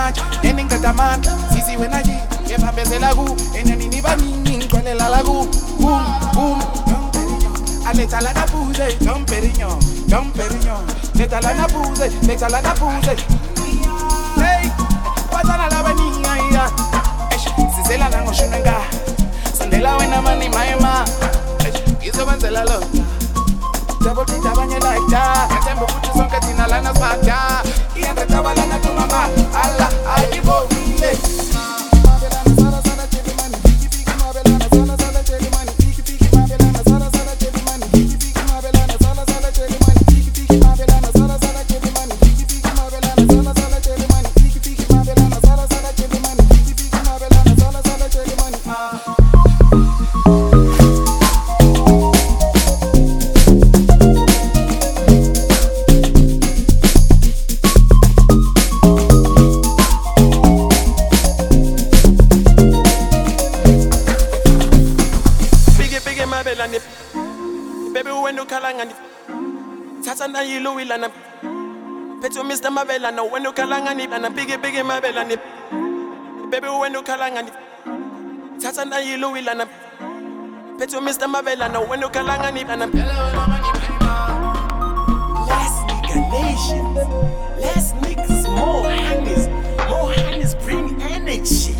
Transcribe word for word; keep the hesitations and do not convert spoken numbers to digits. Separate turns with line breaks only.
manje neningqeda amandla sisi wena nje ngiyabambezela ku enyanini baningi ngixolela la ku boom boom aletha la nabuze Dom Perignon Dom Perignon letha la nabuze letha la nabuze hey watana la baninga ya sizela nangoshuna nga sandela wena mani mayema izobenzela lo double beat abanye like that ngathemba ukuthi sonke thina lana sibada iyanda tabalana tumama alla ayibonile
Baby when you kalanga ni Tata na yilo wilana Petu Mister Mabela no when you kalanga ni and biggie biggie Mabela ni Baby when you kalanga ni Tata na yilo wilana Petu Mister Mabela no when you kalanga ni and
Less nigga nation Less niggas more honeys More honeys bring energy